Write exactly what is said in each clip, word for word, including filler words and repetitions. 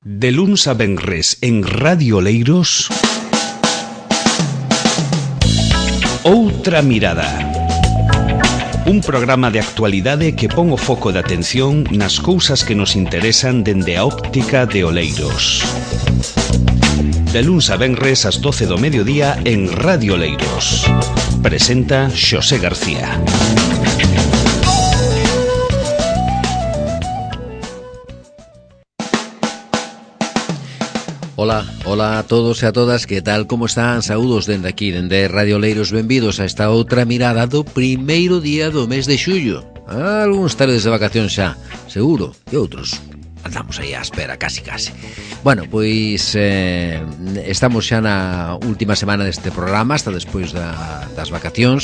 De luns a venres en Radio Oleiros, Outra Mirada. Un programa de actualidade que pon o foco de atención nas cousas que nos interesan dende a óptica de Oleiros. De luns a venres ás doce do mediodía en Radio Oleiros. Presenta Xosé García. Ola, ola a todos e a todas, que tal, como están? Saúdos dende aquí, dende Radio Oleiros, benvidos a esta outra mirada do primeiro día do mes de xullo. Algúns tardes de vacacións xa, seguro, e outros andamos aí á espera, casi casi. Bueno, pois eh, estamos xa na última semana deste programa, hasta despois da, das vacacións.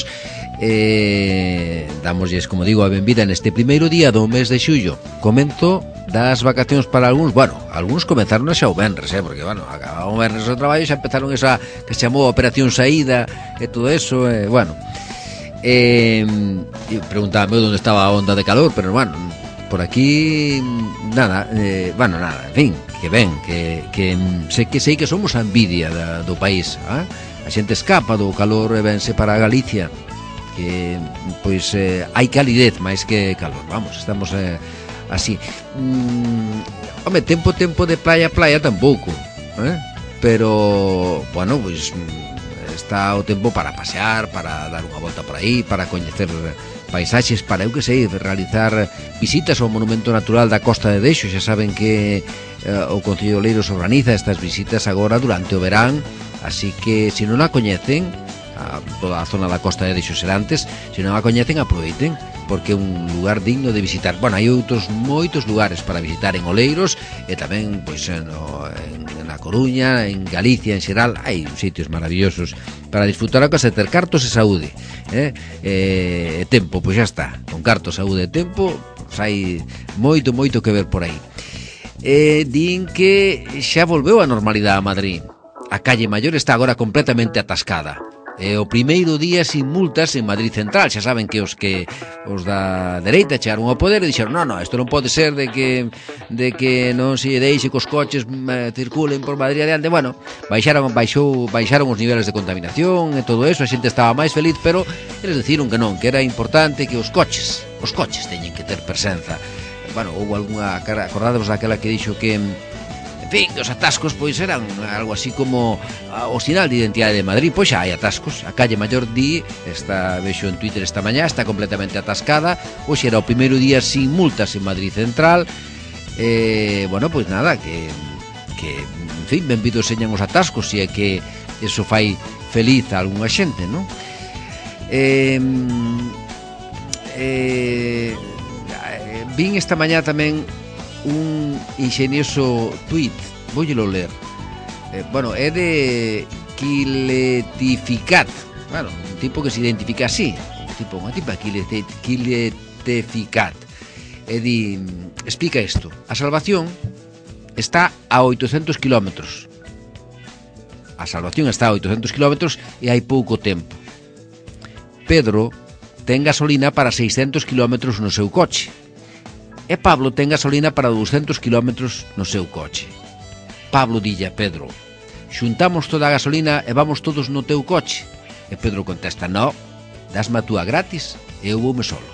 eh, Damosles, como digo, a benvida neste primeiro día do mes de xullo. Comento das vacacións para algúns. Bueno, algúns comenzaron xa o venres, eh, porque, bueno, acababa o venres o traballo, xa empezaron esa que se chamou Operación Saída e todo eso, eh, bueno. Eh, preguntábame onde estaba a onda de calor, pero, bueno, por aquí nada, eh, bueno, nada, en fin, que ben, que, que sei que sei que somos a envidia da, do país, eh? A xente escapa do calor e vense para Galicia, que pois eh, hai calidez máis que calor, vamos, estamos eh, así. Mm, home, tempo, tempo de playa, playa tampouco, eh? Pero, bueno, pois está o tempo para pasear, para dar unha volta por aí, para coñecer paisaxes, para, eu que sei, realizar visitas ao Monumento Natural da Costa de Dexo. Xa saben que eh, o Concello de Oleiros organiza estas visitas agora durante o verán, así que se non a coñecen, a toda a zona da Costa de Dexo Serantes, se non a coñecen, aproveiten, porque é un lugar digno de visitar. Bueno, hai outros moitos lugares para visitar en Oleiros e tamén pois no, en, en A Coruña, en Galicia en xeral, hai sitios maravillosos para disfrutar a casa, ter cartos e saúde, eh? E tempo, pois xa está, con cartos, saúde e tempo, pois hai moito, moito que ver por aí. E din que xa volveu a normalidade a Madrid. A calle Maior está agora completamente atascada. É o primeiro día sin multas en Madrid Central. Xa saben que os que os da dereita chegaron ao poder e dixeron: "No, no, isto non pode ser de que de que non se deixe que os coches eh, circulen por Madrid adiante." Bueno, baixaron baixou baixaron os niveles de contaminación e todo eso, a xente estaba máis feliz, pero eles decidiron que non, que era importante que os coches, os coches teñen que ter presenza. Bueno, houve algunha, acordádevos daquela que dixo que, en fin, que os atascos pois eran algo así como o sinal de identidade de Madrid. Pois xa hai atascos. A calle Maior di, está, vexo en Twitter esta mañá, está completamente atascada. Hoxe era o primeiro día sin multas en Madrid Central. Eh, bueno, pois nada, que, que en fin, benvidos señan os atascos, e é que eso fai feliz a algunha xente, non? Eh, eh, vin esta mañá tamén un ingenioso tuit, voyelo ler. Eh, bueno, é de Quiletificat. Bueno, un tipo que se identifica así, un tipo, unha tipa Quiletificat. E di, explica isto: a salvación está a oitocentos kilómetros. A salvación está a oitocentos kilómetros e hai pouco tempo. Pedro ten gasolina para seiscentos kilómetros no seu coche. E Pablo ten gasolina para doscentos kilómetros no seu coche. Pablo dille a Pedro: "Xuntamos toda a gasolina e vamos todos no teu coche." E Pedro contesta: "No, dasma a túa gratis e eu voume solo."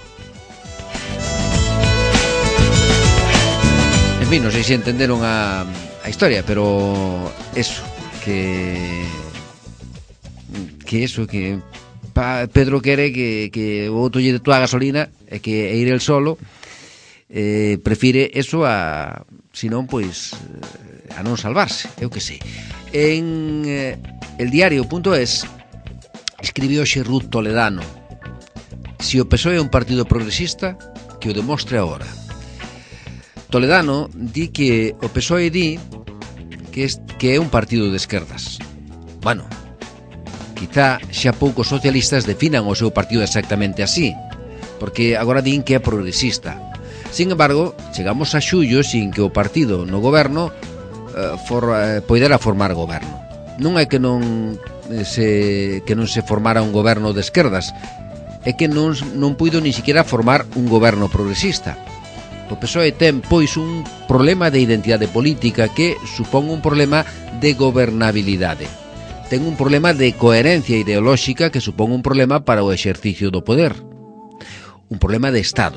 En fin, non sei se entenderon a, a historia, pero eso, que que eso, que pa, Pedro quere que, que o outro lle de túa gasolina e que e ir el solo. Eh, prefire eso a, senón, pois, a non salvarse, eu que sei. En eh, el diario punto es escribiu hoxe Ruth Toledano: "Si o P S O E é un partido progresista, que o demostre agora." Toledano di que o P S O E di que, es, que é un partido de esquerdas. Bueno, quizá xa poucos socialistas definan o seu partido exactamente así, porque agora din que é progresista. Sin embargo, chegamos a xullo sin que o partido no goberno eh, for, eh, poidera formar goberno. Non é que non se que non se formara un goberno de esquerdas, é que non non puido ni siquiera formar un goberno progresista. O P S O E ten, pois, un problema de identidade política que supón un problema de gobernabilidade. Ten un problema de coherencia ideolóxica que supón un problema para o exercicio do poder. Un problema de Estado.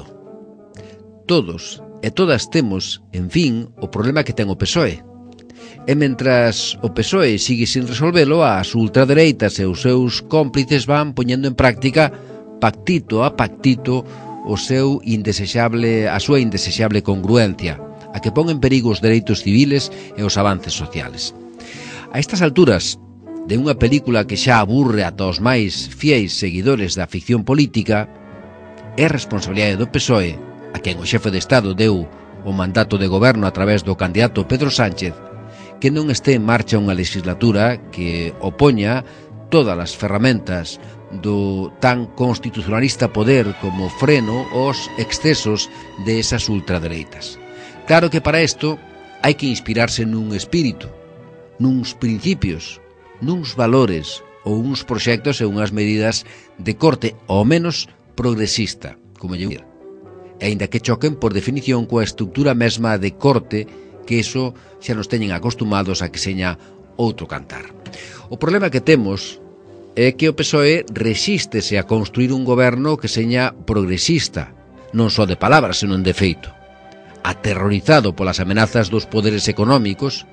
Todos e todas temos, en fin, o problema que ten o P S O E. E mentras o P S O E sigue sin resolvelo, as ultradereitas e os seus cómplices van poñendo en práctica, pactito a pactito, o seu indesexable, a súa indesexable congruencia, a que pon en perigo os dereitos civiles e os avances sociales. A estas alturas de unha película que xa aburre ata os máis fiéis seguidores da ficción política, é responsabilidade do P S O E, a quen o xefe de Estado deu o mandato de goberno a través do candidato Pedro Sánchez, que non este en marcha unha legislatura que opoña todas as ferramentas do tan constitucionalista poder como freno aos excesos de esas ultradereitas. Claro que para isto hai que inspirarse nun espírito, nuns principios, nuns valores ou uns proxectos e unhas medidas de corte ao menos progresista, como lle digo, e aínda que choquen por definición coa estructura mesma de corte, que iso xa nos teñen acostumados a que seña outro cantar. O problema que temos é que o P S O E resístese a construir un goberno que seña progresista, non só de palabras, senón de feito. Aterrorizado polas amenazas dos poderes económicos,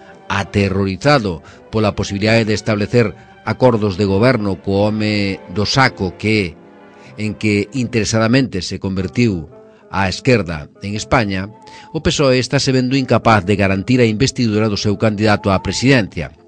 aterrorizado pola posibilidade de establecer acordos de goberno co home do saco que en que interesadamente se convertiu a esquerda en España, o P S O E está se vendo incapaz de garantir a investidura do seu candidato á presidencia.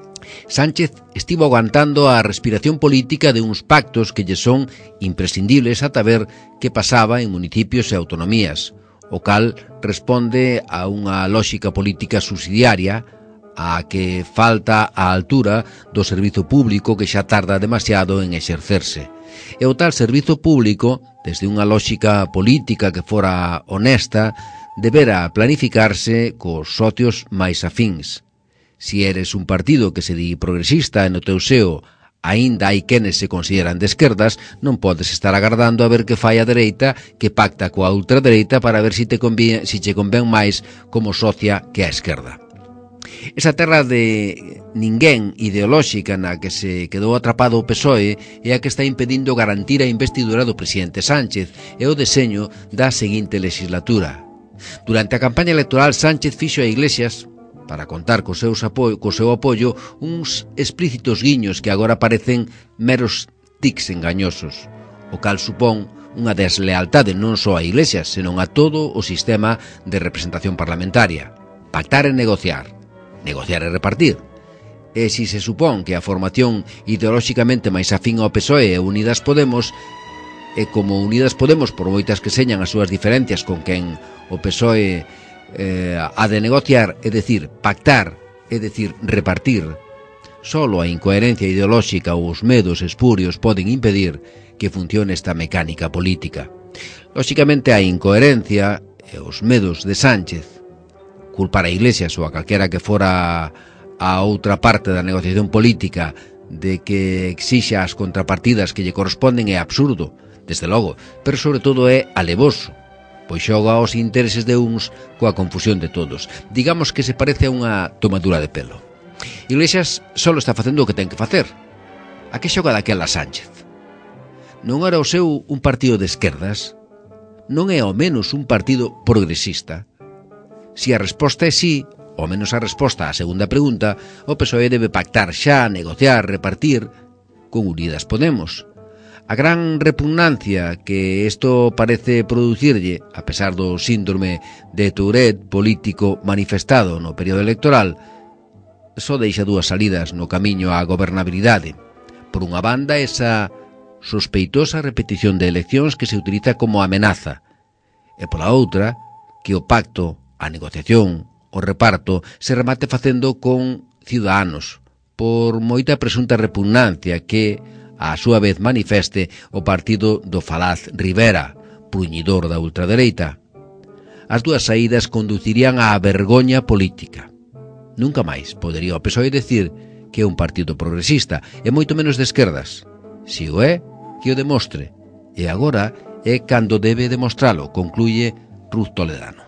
Sánchez estivo aguantando a respiración política de uns pactos que lle son imprescindibles ata ver que pasaba en municipios e autonomías, o cal responde a unha lógica política subsidiaria a que falta a altura do servizo público que xa tarda demasiado en exercerse. E o tal servizo público, desde unha lógica política que fora honesta, debera planificarse cos socios máis afíns. Si eres un partido que se di progresista e no teu seo aínda hai quenes se consideran de esquerdas, non podes estar agardando a ver que fai a dereita que pacta coa ultradereita para ver si te convén, si che convén máis como socia que a esquerda. Esa terra de ninguén ideolóxica na que se quedou atrapado o P S O E é a que está impedindo garantir a investidura do presidente Sánchez e o deseño da seguinte legislatura. Durante a campaña electoral, Sánchez fixo a Iglesias, para contar co, seus apo co seu apoio, uns explícitos guiños que agora parecen meros tics engañosos, o cal supón unha deslealtade non só a Iglesias, senón a todo o sistema de representación parlamentaria. Pactar e negociar, negociar e repartir. E si se supón que a formación ideolóxicamente máis afín ao P S O E e Unidas Podemos, e como Unidas Podemos, por moitas que señan as súas diferencias con quen o P S O E Eh, a de negociar, é dicir, pactar, é dicir, repartir, solo a incoherencia ideolóxica ou os medos espurios poden impedir que funcione esta mecánica política. Lóxicamente a incoherencia e os medos de Sánchez, culpar a Iglesias ou a calquera que fora a outra parte da negociación política de que exixa as contrapartidas que lle corresponden é absurdo, desde logo, pero sobre todo é alevoso, pois xoga aos intereses de uns coa confusión de todos. Digamos que se parece a unha tomadura de pelo. Iglesias só está facendo o que ten que facer. A que xoga daquela Sánchez? Non era o seu un partido de esquerdas? Non é ao menos un partido progresista? Si a resposta é sí, ao menos a resposta á segunda pregunta, o P S O E debe pactar xa, negociar, repartir con Unidas Podemos. A gran repugnancia que isto parece producirlle, a pesar do síndrome de Tourette político manifestado no período electoral, só deixa dúas salidas no camiño á gobernabilidade. Por unha banda, esa sospeitosa repetición de eleccións que se utiliza como amenaza, e pola outra, que o pacto, a negociación, o reparto, se remate facendo con Ciudadanos, por moita presunta repugnancia que a súa vez manifeste o partido do falaz Rivera, pruñidor da ultradereita. As dúas saídas conducirían á vergoña política. Nunca máis podería o P S O E decir que é un partido progresista e moito menos de esquerdas. Si o é, que o demostre. E agora é cando debe demostralo, concluye Ruth Toledano.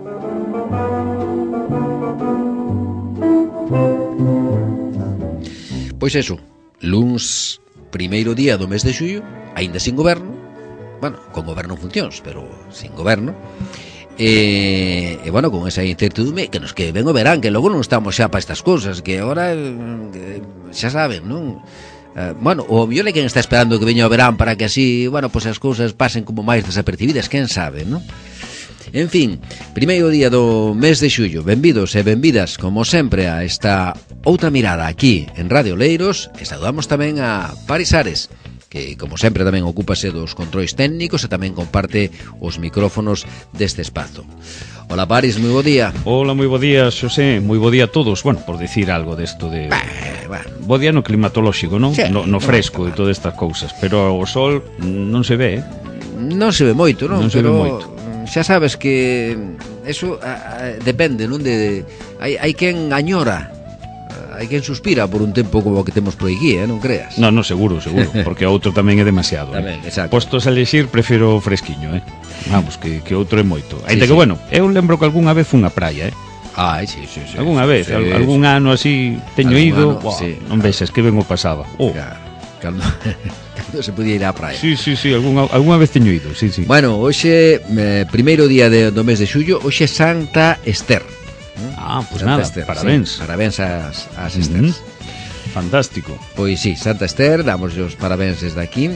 Pois eso, luns primeiro día do mes de xullo, aínda sin goberno, bueno, con goberno en funcións, pero sin goberno, e, e bueno, con esa incertidumbre que nos que ven o verán, que logo non estamos xa para estas cousas, que agora eh, xa saben, non? Eh, bueno, o mellor é quen está esperando que veña o verán para que así, bueno, pois as cousas pasen como máis desapercibidas, quen sabe, non? En fin, primeiro día do mes de xullo. Benvidos e benvidas, como sempre, a esta outra mirada aquí en Radio Leiros. E saludamos tamén a Paris Ares, que, como sempre, tamén ocúpase dos controis técnicos e tamén comparte os micrófonos deste espazo. Hola, Paris, moi bo día. Hola, moi bo día, Xosé. Moi bo día a todos. Bueno, por decir algo desto de... Bah, bah. Bo día no climatolóxico, non? Sí, no, no fresco no, e todas estas cousas. Pero o sol non se ve, eh? Non se ve moito, non? Non se Pero... ve moito. Xa sabes que eso a, a, depende, non? De, hai, hai quen añora, hai quen suspira por un tempo como o que temos por aquí, eh? Non creas? Non, non, seguro, seguro, porque o outro tamén é demasiado. Tamén, eh? exacto. Postos a elexir, prefiro fresquiño, eh? Vamos, que, que outro é moito. Ainda Sí, que, sí. bueno, eu lembro que algunha vez fun á praia, eh? Ai, sí, sí, sí. Algunha sí, vez, sí, al, sí. algún ano así teño Algún ido, ano, wow, sí. non vexas que ben o pasaba. Oh. Claro, cando, cando se podía ir á praia. Sí, sí, sí, algunha, algunha vez teño ido, sí, sí. Bueno, hoxe, eh, primeiro día de, do mes de xullo, hoxe é Santa Ester. Ah, pois Santa nada, Ester, parabéns. Sí, parabéns ás, ás Uh-huh. Esters. Fantástico. Pois sí, Santa Ester, damos os parabéns desde aquí.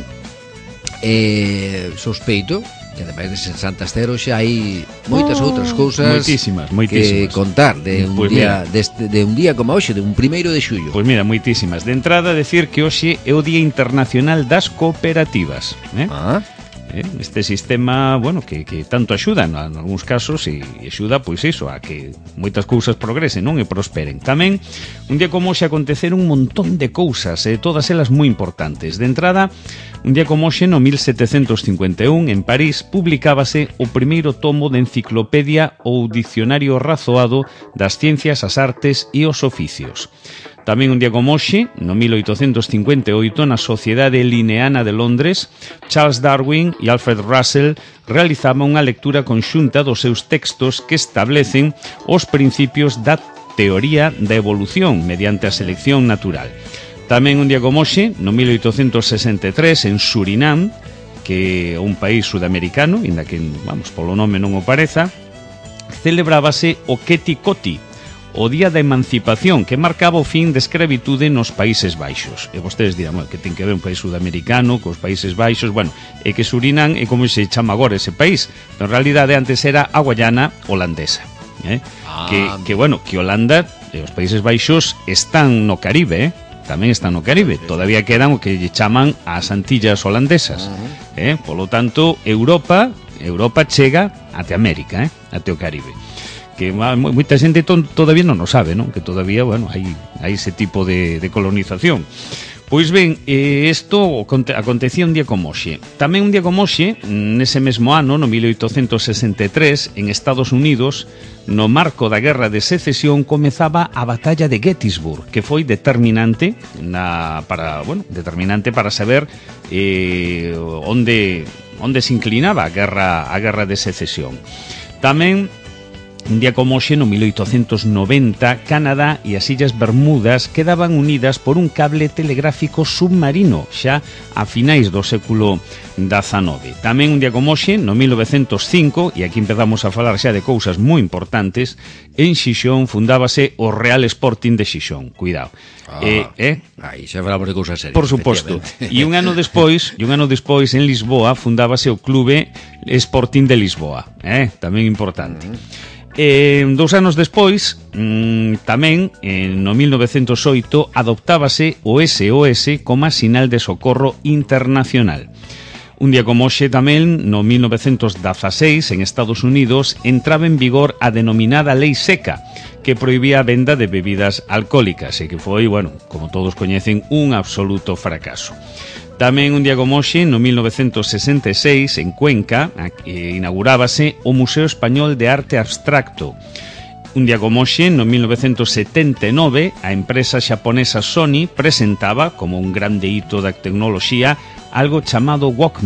E sospeito que ademais de ser Santa Ester hoxe hai moitas Oh, outras cousas moitísimas, que moitísimas. contar de un Pois día mira. deste, de un día como hoxe, de un primeiro de xullo. Pois mira, moitísimas. De entrada, decir que hoxe é o Día Internacional das Cooperativas, eh? Ah, Eh, este sistema, bueno, que, que tanto axuda en algúns casos e axuda, pois iso, a que moitas cousas progresen, non? E prosperen. Tamén, un día como hoxe aconteceron un montón de cousas, e todas elas moi importantes. De entrada, un día como hoxe, no mil setecentos cincuenta e un, en París, publicábase o primeiro tomo de enciclopedia ou dicionario razoado das ciencias, as artes e os oficios. Tamén un día como hoxe, no mil oitocentos cincuenta e oito, na Sociedade Linneana de Londres, Charles Darwin e Alfred Russell realizaban unha lectura conxunta dos seus textos que establecen os principios da teoría da evolución mediante a selección natural. Tamén un día como hoxe, no mil oitocentos sesenta e tres, en Surinam, que é un país sudamericano, inda que, vamos, polo nome non o pareza, celebrábase o Keti Koti, o Día da Emancipación, que marcaba o fin de escravitude nos Países Baixos. E vostedes dirán, bueno, que ten que ver un país sudamericano cos Países Baixos, bueno, é que Surinam é como se chama agora ese país, pero en realidade antes era a Guayana holandesa, eh? Ah, que, que, bueno, que Holanda e os Países Baixos están no Caribe, eh? Tamén están no Caribe, todavía quedan o que lle chaman as Antillas holandesas, eh? Polo tanto, Europa, Europa chega até América, eh? Até o Caribe. Que moita xente to, todavía non o sabe, non? Que todavía, bueno, hai, hai ese tipo de, de colonización. Pois ben, isto eh, acontecía un día como hoxe. Tamén un día como hoxe, nese mesmo ano, no mil oitocentos sesenta e tres, en Estados Unidos, no marco da Guerra de Secesión, comezaba a Batalla de Gettysburg, que foi determinante na, para, bueno, determinante para saber eh, onde, onde se inclinaba a Guerra, a Guerra de Secesión. Tamén, un día como hoxe, no mil oitocentos noventa, Canadá e as Illas Bermudas quedaban unidas por un cable telegráfico submarino, xa a finais do século dezanove. Tamén un día como hoxe, no mil novecentos cinco, e aquí empezamos a falar xa de cousas moi importantes, en Xixón fundábase o Real Sporting de Xixón. Cuidado. Ah, eh, eh? aí xa falamos de cousas serias. Por suposto. E un ano despois, e un ano despois en Lisboa fundábase o Clube Sporting de Lisboa, eh? Tamén importante. Uh-huh. Eh, dous anos despois, mmm, tamén, eh, no mil novecentos oito, adoptábase o S O S como sinal de socorro internacional. Un día como hoxe tamén, no mil novecentos dezaseis, en Estados Unidos, entraba en vigor a denominada Lei Seca, que prohibía a venda de bebidas alcohólicas e que foi, bueno, como todos coñecen, un absoluto fracaso. Tamén un día como hoxe, no mil novecentos sesenta e seis, en Cuenca, inaugurábase o Museo Español de Arte Abstracto. Un día como hoxe, no mil novecentos setenta e nove, a empresa xaponesa Sony presentaba, como un grande hito da tecnoloxía, algo chamado Walkman,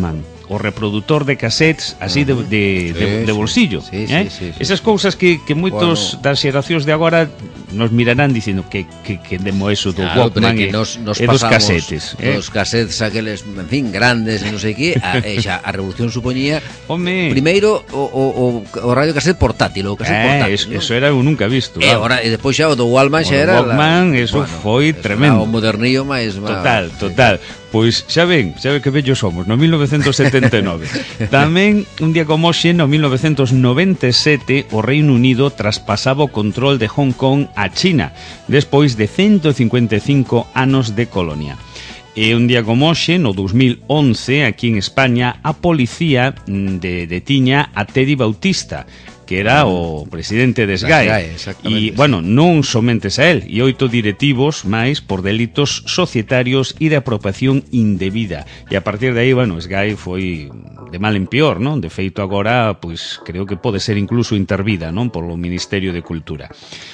o reproductor de cassettes así de, de, de, de bolsillo, sí, eh? sí, sí, sí. Esas cousas que, que moitos bueno. das xeracións de agora nos mirarán dicindo que, que, que demo eso do claro, Walkman que e, nos, nos e dos casetes, eh? Dos casetes aqueles, en fin, grandes e non sei que, a, e xa, a revolución supoñía Home. primeiro o, o, o radio cassette portátil, o cassette eh, portátil, eso, ¿no? eso era eu nunca visto. E, ahora, e despois xa o do Walkman xa era Walkman, la, eso bueno, foi eso tremendo. o modernillo máis Total, total. Pois xa ven, xa ven que vellos somos, no mil novecentos setenta e nove. Tamén, un día como hoxe, no mil novecentos noventa e sete, o Reino Unido traspasaba o control de Hong Kong a China, despois de ciento cincuenta e cinco anos de colonia. E un día como hoxe, no dos mil once, aquí en España, a policía de, detiña a Teddy Bautista, que era o presidente de S G A E. E, bueno, non somentes a él, e oito directivos máis por delitos societarios e de apropiación indebida. E a partir de aí, bueno, S G A E foi de mal en peor, non? De feito agora, pois, creo que pode ser incluso intervida, non? Por o Ministerio de Cultura.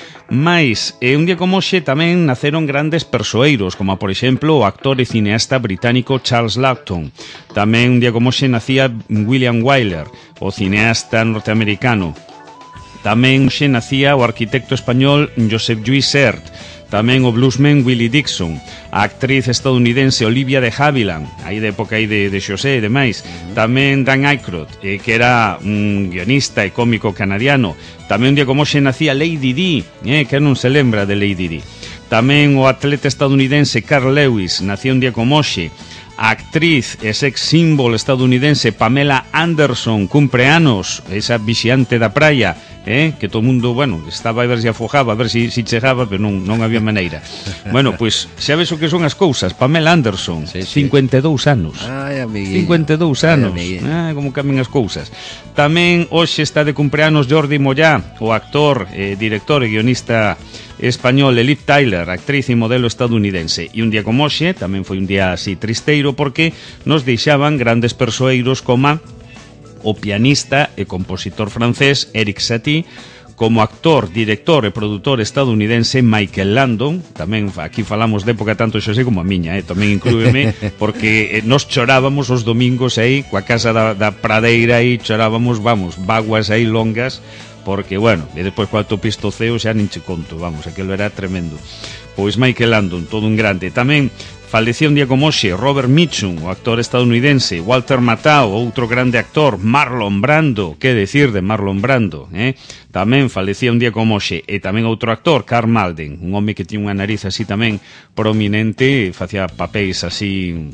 Mais, eh, un día como hoxe tamén naceron grandes persoeiros, como por exemplo o actor e cineasta británico Charles Laughton. Tamén un día como hoxe nacía William Wyler, o cineasta norteamericano. Tamén hoxe nacía o arquitecto español Joseph Lluís Sert. Tamén o bluesman Willie Dixon, a actriz estadounidense Olivia de Havilland, aí de época aí de, de Xosé e demais. Tamén Dan Aykroyd, eh, que era un guionista e cómico canadiano. Tamén un día como hoxe nacía Lady Di, eh, que non se lembra de Lady Di. Tamén o atleta estadounidense Carl Lewis, nacía un día como hoxe. A actriz e sex symbol estadounidense Pamela Anderson cumpre anos, esa vixiante da praia, eh, que todo o mundo, bueno, estaba a ver se afojaba, a ver se si, si chegaba, pero non, non había maneira. Bueno, pois, pues, xa ves o que son as cousas. Pamela Anderson, sí, sí. cincuenta e dous anos. Ai, amiguinho. cincuenta e dous anos. Ai, como cambian as cousas. Tamén hoxe está de cumpleanos Jordi Mollá, o actor, eh, director e guionista español Liv Tyler, actriz e modelo estadounidense. E un día como hoxe, tamén foi un día así tristeiro, porque nos deixaban grandes persoeiros como o pianista e compositor francés Eric Satie, como actor, director e produtor estadounidense Michael Landon. Tamén aquí falamos de época tanto Xosé como a miña, eh? Tamén inclúeme, porque eh, nos chorábamos os domingos aí, coa casa da, da pradeira aí, chorábamos, vamos, vaguas aí longas, porque, bueno, e depois coa autopista Ceo xa nin che conto, vamos, aquilo era tremendo. Pois Michael Landon, todo un grande. Tamén falecía un día como hoxe Robert Mitchum, o actor estadounidense. Walter Matthau, outro grande actor. Marlon Brando, que decir de Marlon Brando, eh? Tamén falecía un día como hoxe. E tamén outro actor, Karl Malden, un home que tiña unha nariz así tamén prominente, facía papéis así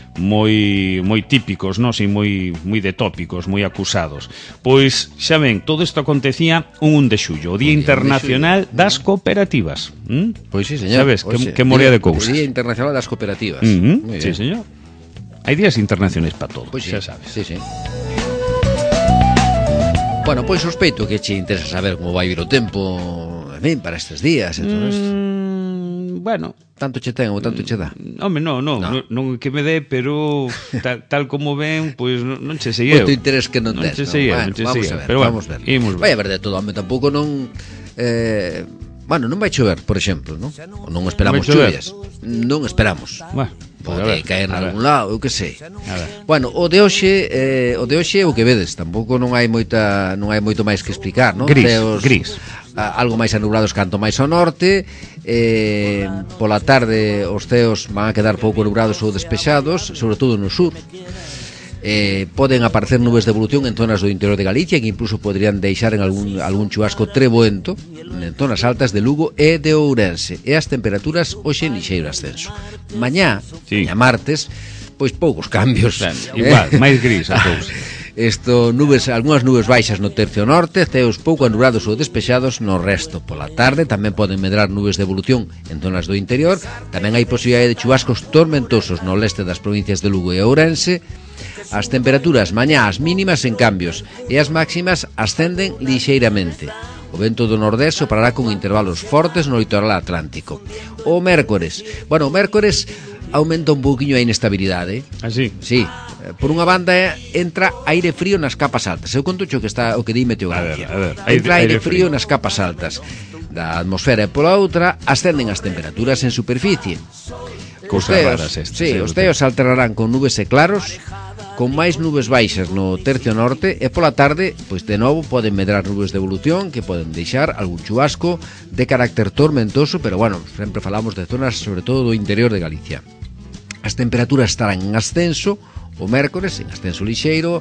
moi moi típicos, non? Si, moi moi de tópicos, moi acusados. Pois, xa ven, todo isto acontecía un un de xullo, o Día Internacional das Cooperativas. ¿Mm? Pois sí, señor. Sabes, que, que moría de cousas. Día Internacional das Cooperativas. Uh-huh. Sí, señor. Hai días internacionais para todo, pois sí, xa sabes. Sí, sí. Bueno, pois sospeito que che interesa saber como vai vir o tempo, en fin, para estes días, entonces... Mm, bueno, tanto che ten ou tanto che dá? Home, non, non, no. non, non que me dé, pero tal, tal como ven, pois pues, non, non che sei eu. Moito interés que non tes, non che sei eu, bueno, non che vamos sei a ver, pero vamos bueno, ver. ver. Vai haber de todo, home, tampouco non... Eh, bueno, non vai chover, por exemplo, non? O non esperamos chuvias. Non esperamos. Bueno, pode ver, caer en algún lado, eu que sei. A ver. Bueno, o de hoxe, eh, o de hoxe é o que vedes, tampouco non hai moita non hai moito máis que explicar, non? Gris, Teos, gris. A, algo máis anublados canto máis ao norte, eh, pola tarde os ceos van a quedar pouco nublados ou despexados, sobre todo no sur. Eh, poden aparecer nubes de evolución en zonas do interior de Galicia, que incluso podrían deixar en algún, algún chubasco treboento en zonas altas de Lugo e de Ourense, e as temperaturas hoxe en lixeiro ascenso. Mañá, sí. mañá martes, pois poucos cambios, ben, igual, eh? máis gris a cousa. Isto, nubes, algunhas nubes baixas no tercio norte, ceos pouco anublados ou despexados no resto. Pola tarde tamén poden medrar nubes de evolución en zonas do interior. Tamén hai posibilidade de chubascos tormentosos no leste das provincias de Lugo e Ourense. As temperaturas mañá as mínimas en cambios e as máximas ascenden lixeiramente. O vento do nordés soprará con intervalos fortes no litoral atlántico. O mércores, bueno, o mércores aumenta un pouquiño a inestabilidade. Así? Sí. Por unha banda entra aire frío nas capas altas. Eu conto o que está o que di Meteorologia. A ver, a ver. Entra aire, aire frío, frío nas capas altas da atmosfera, e pola outra ascenden as temperaturas en superficie. Cousas raras estas. Sí, os teos alternarán con nubes e claros con máis nubes baixas no tercio norte e pola tarde, pois de novo poden medrar nubes de evolución que poden deixar algún chubasco de carácter tormentoso, pero bueno, sempre falamos de zonas sobre todo do interior de Galicia. As temperaturas estarán en ascenso o mércores, en ascenso lixeiro,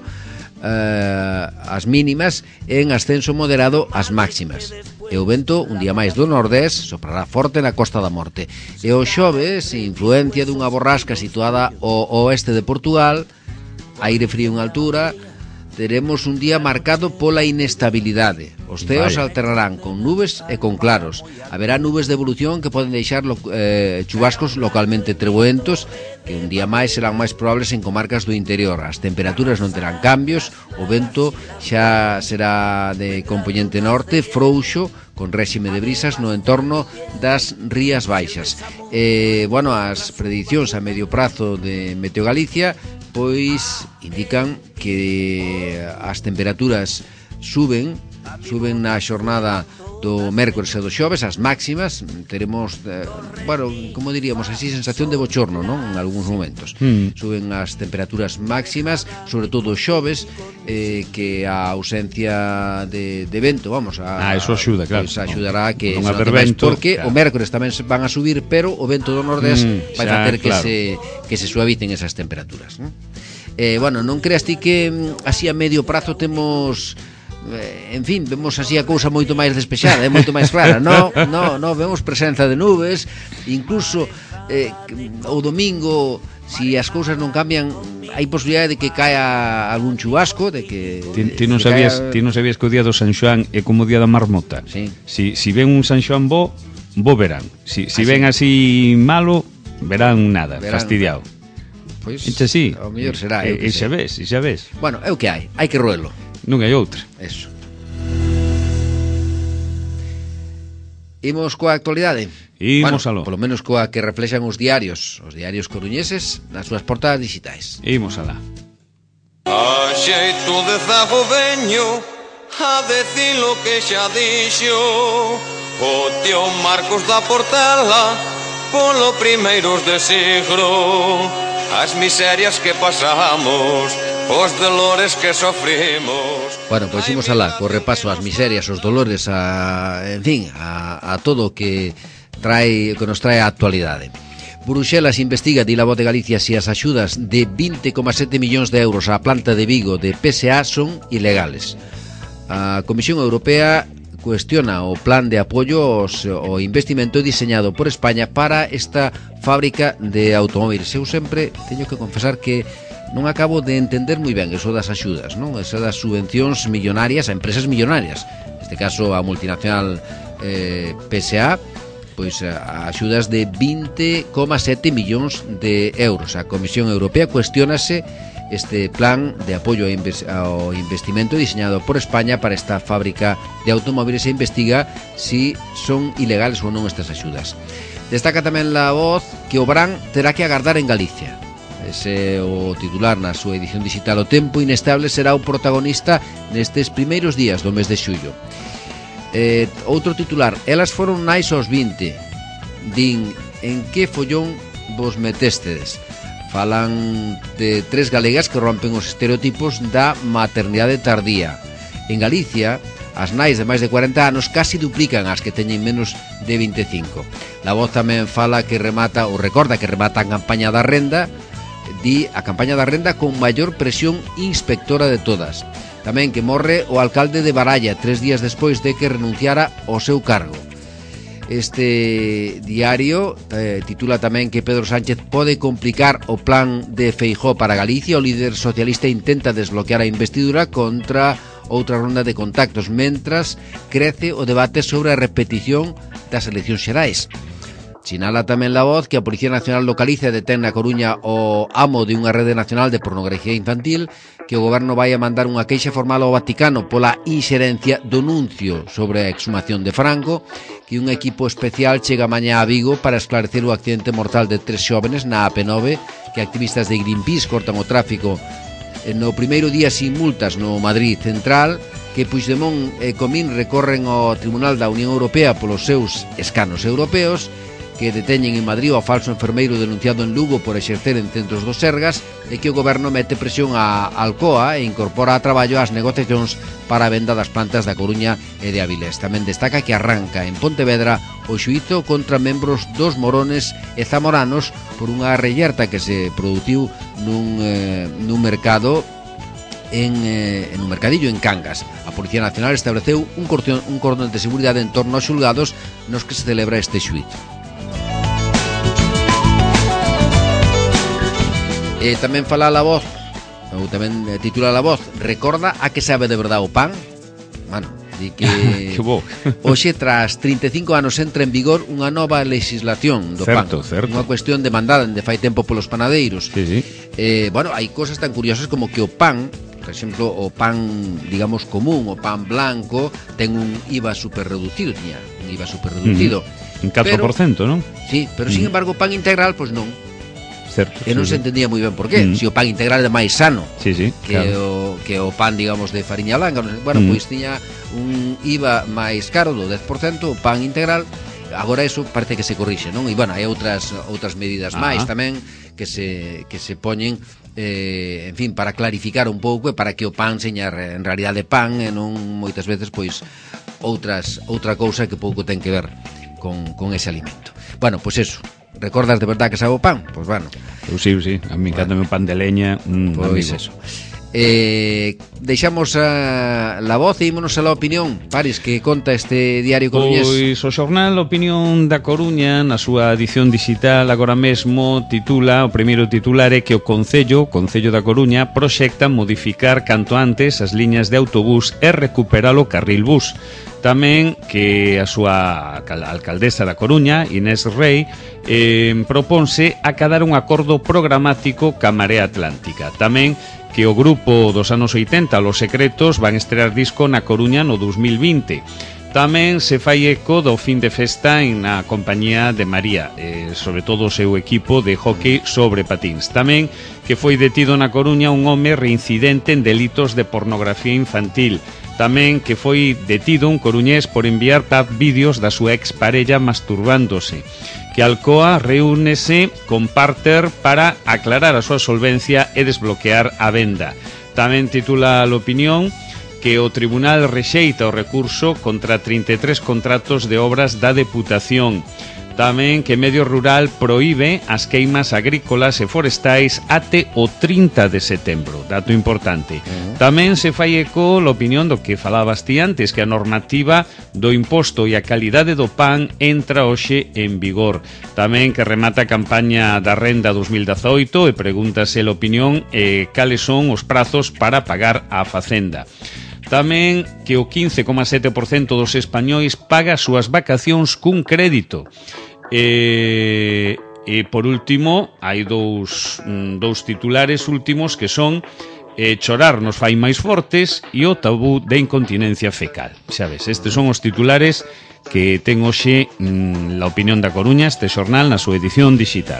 eh, as mínimas, e en ascenso moderado as máximas. E o vento, un día máis do nordés, soprará forte na Costa da Morte. E o xoves, influencia dunha borrasca situada ao oeste de Portugal, aire frío en altura, teremos un día marcado pola inestabilidade. Os ceos alternarán con nubes e con claros. Haberá nubes de evolución que poden deixar lo, eh, chubascos localmente treboentos, que un día máis serán máis probables en comarcas do interior. As temperaturas non terán cambios, o vento xa será de compoñente norte, frouxo, con réxime de brisas no entorno das Rías Baixas. Eh, bueno, as predicións a medio prazo de Meteo Galicia pois indican que as temperaturas suben, suben na xornada do mércores e do xoves, as máximas, teremos, eh, bueno, como diríamos así, sensación de bochorno, non? En algúns momentos. Mm. Suben as temperaturas máximas, sobre todo o xoves, eh, que a ausencia de, de vento, vamos, a, ah, eso axuda, claro. Pues axudará no, que non haber vento, porque claro. O mércores tamén van a subir, pero o vento do nordés mm, vai facer que, claro. se, que se suavicen esas temperaturas, non? Eh, bueno, non creas ti que así a medio prazo temos, eh, en fin, vemos así a cousa moito máis despexada, é moito máis clara. No, no, no, vemos presenza de nubes, incluso eh, o domingo, si as cousas non cambian, hai posibilidade de que caia algún chubasco, de que Ti, ti non sabías, caia... ti non sabías que o día do San Xoán é como o día da marmota. Sí. Si si ven un San Xoán bo, bo verán. Si si así. Ven así malo, verán nada, verán... fastidiado. Pois, Enche así, ao mellor será, e, e xa ves, e xa ves. Bueno, é o que hai, hai que roelo. Non hai outra. Eso. Imos coa actualidade. Imos bueno, aló. Polo menos coa que reflexan os diarios, os diarios coruñeses nas súas portadas digitais. Imos alá. A xeito de zago veño a decir lo que xa dixo o tío Marcos da Portela polo primeiros de siglo. As miserias que pasamos, os dolores que sofrimos. Bueno, pois imos alá, co repaso ás miserias, os dolores, a, en fin, a, a todo o que trae, que nos trae a actualidade. Bruxelas investiga, di la Voz de Galicia, si as axudas de vinte coma sete millóns de euros á planta de Vigo de P S A son ilegales. A Comisión Europea cuestiona o plan de apoio ao investimento diseñado por España para esta fábrica de automóviles. Eu sempre teño que confesar que non acabo de entender moi ben eso das axudas, non? Eso das subvencións millonarias a empresas millonarias. Neste caso a multinacional eh, P S A, pois a axudas de vinte coma sete millóns de euros. A Comisión Europea cuestionase este plan de apoio ao investimento diseñado por España para esta fábrica de automóviles e investiga si son ilegales ou non estas axudas. Destaca tamén la Voz que o Brán terá que agardar en Galicia. Ese o titular na súa edición digital. O tempo inestable será o protagonista nestes primeiros días do mes de xullo. Eh, outro titular, elas foron nais aos vinte. Din, en que follón vos metestedes? Falan de tres galegas que rompen os estereotipos da maternidade tardía. En Galicia, as nais de máis de cuarenta anos casi duplican as que teñen menos de vinte e cinco. La Voz tamén fala que remata, ou recorda que remata a campaña da renda, di a campaña da renda con maior presión inspectora de todas. Tamén que morre o alcalde de Baralla tres días despois de que renunciara ao seu cargo. Este diario eh, titula tamén que Pedro Sánchez pode complicar o plan de Feijóo para Galicia. O líder socialista intenta desbloquear a investidura contra outra ronda de contactos, mentras crece o debate sobre a repetición das eleccións xerais. Sinala tamén La Voz que a Policía Nacional localiza e detén na Coruña o amo de unha rede nacional de pornografía infantil, que o goberno vai a mandar unha queixa formal ao Vaticano pola inxerencia do nuncio sobre a exhumación de Franco, que un equipo especial chega mañá a Vigo para esclarecer o accidente mortal de tres xóvenes na A P nove, que activistas de Greenpeace cortan o tráfico no primeiro día sin multas no Madrid Central, que Puigdemont e Comín recorren ao Tribunal da Unión Europea polos seus escanos europeos, que deteñen en Madrid ao falso enfermeiro denunciado en Lugo por exercer en centros do Sergas, é que o goberno mete presión a Alcoa e incorpora a traballo as negociacións para a venda das plantas da Coruña e de Avilés. Tamén destaca que arranca en Pontevedra o xuízo contra membros dos morones e zamoranos por unha reyerta que se produciu nun, eh, nun mercado En, eh, en un mercadillo en Cangas. A Policía Nacional estableceu un cordón, un cordón de seguridade en torno aos xulgados nos que se celebra este xuízo. E tamén fala a voz, ou tamén titula a voz, recorda a que sabe de verdade o pan? Mano, di que, que bo. Hoxe, tras trinta e cinco anos, entra en vigor unha nova legislación do certo, pan. Certo. Unha cuestión demandada de fai tempo polos panadeiros. Sí, sí. Eh, bueno, hai cosas tan curiosas como que o pan, por exemplo, o pan, digamos, común, o pan blanco, ten un I V A super reducido, tiña un I V A super reducido. Mm, un catro por cento, non? Sí, pero sin mm. embargo o pan integral, pois non. Certo. Que non sí, se entendía moi ben por qué. Mm. Si o pan integral é máis sano sí, sí, que, claro. o, que o pan, digamos, de fariña blanca. Bueno, mm. pois tiña un I V A máis caro do dez por cento, o pan integral. Agora eso parece que se corrixe, non? E, bueno, hai outras outras medidas ah. máis tamén que se, que se poñen eh, en fin, para clarificar un pouco e para que o pan seña en realidade pan e non moitas veces pois outras outra cousa que pouco ten que ver con, con ese alimento. Bueno, pois eso, recordas de verdade que sabe o pan? Pois bueno. Eu sí, sí, a mí encanta bueno. o pan de leña, mm, pois amigo. Eso. Eh, deixamos a la voz e ímonos a la opinión, Paris, que conta este diario coruñés. Pois o xornal Opinión da Coruña, na súa edición digital agora mesmo, titula, o primeiro titular é que o Concello, o Concello da Coruña, proxecta modificar canto antes as liñas de autobús e recuperar o carril bus. Tamén que a súa alcaldesa da Coruña, Inés Rei, eh, proponse acadar un acordo programático ca Marea Atlántica. Tamén que o grupo dos anos oitenta, Los Secretos, van estrear disco na Coruña no dos mil vinte. Tamén se fai eco do fin de festa en na compañía de María, eh, sobre todo o seu equipo de hockey sobre patins. Tamén que foi detido na Coruña un home reincidente en delitos de pornografía infantil. Tamén que foi detido un coruñés por enviar tap vídeos da súa exparella masturbándose. Que Alcoa reúnese con Parter para aclarar a súa solvencia e desbloquear a venda. Tamén titula a L'Opinión que o Tribunal rexeita o recurso contra trinta e tres contratos de obras da Deputación. Tamén que Medio Rural proíbe as queimas agrícolas e forestais até o trinta de setembro. Dato importante. Uh-huh. Tamén se fai eco a opinión do que falabas ti antes, que a normativa do imposto e a calidade do pan entra hoxe en vigor. Tamén que remata a campaña da renda dos mil dezaoito e pregúntase a opinión eh, cales son os prazos para pagar a Facenda. Tamén que o quince coma sete por cento dos españois paga as súas vacacións cun crédito. E, e por último, hai dous, dous titulares últimos que son eh, chorar nos fai máis fortes e o tabú de incontinencia fecal. Xa ves, estes son os titulares que ten hoxe mm, La Opinión da Coruña, este xornal na súa edición digital.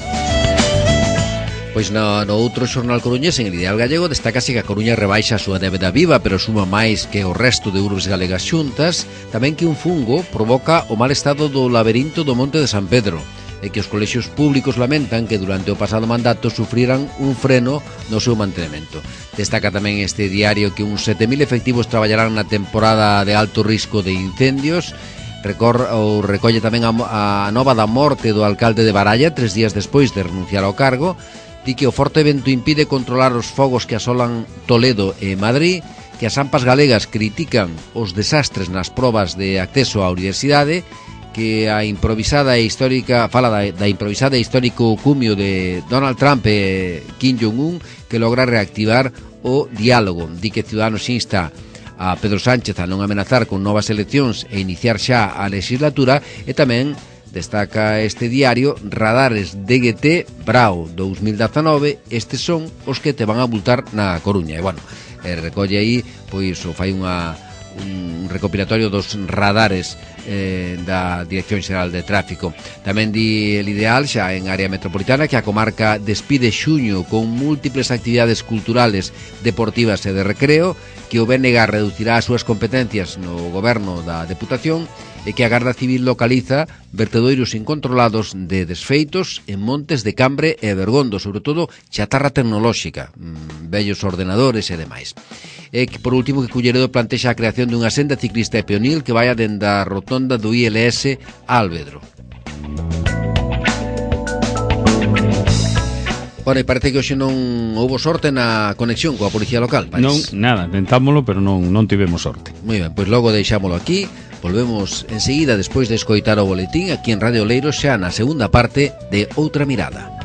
Pois no, no outro xornal coruñés, en El Ideal Gallego, destacase que a Coruña rebaixa a súa débeda viva, pero suma máis que o resto de urbes galegas xuntas. Tamén que un fungo provoca o mal estado do laberinto do Monte de San Pedro, e que os colexios públicos lamentan que durante o pasado mandato sufriran un freno no seu mantenemento. Destaca tamén este diario que uns sete mil efectivos traballarán na temporada de alto risco de incendios. Recor, ou recolle tamén a, a nova da morte do alcalde de Baralla tres días despois de renunciar ao cargo. Di que o forte vento impide controlar os fogos que asolan Toledo e Madrid, que as AMPAs galegas critican os desastres nas probas de acceso á universidade, que a improvisada e histórica fala da, da improvisada e histórico cumio de Donald Trump e Kim Jong-un que logra reactivar o diálogo. Di que Ciudadanos insta a Pedro Sánchez a non amenazar con novas eleccións e iniciar xa a legislatura, e tamén destaca este diario radares D G T Brao dos mil dezanove, estes son os que te van a multar na Coruña. E bueno, eh, recolle aí, pois o fai unha un recopilatorio dos radares eh, da Dirección Xeral de Tráfico. Tamén di El Ideal, xa en área metropolitana, que a comarca despide xuño con múltiples actividades culturales, deportivas e de recreo, que o B N G reducirá as súas competencias no goberno da Deputación, é que a Garda Civil localiza vertedoiros incontrolados de desfeitos en montes de Cambre e Bergondo, sobre todo chatarra tecnolóxica, mmm, vellos ordenadores e demais. E que, por último, que Culleredo plantexa a creación dunha senda ciclista e peonil que vaya dende a rotonda do I L S a Alvedro. Bueno, e parece que hoxe non houbo sorte na conexión coa policía local, parece. Non, nada, tentámolo, pero non, non tivemos sorte. Moi ben, pois logo deixámolo aquí. Volvemos enseguida despois de escoitar o boletín aquí en Radio Oleiros xa na segunda parte de Outra Mirada.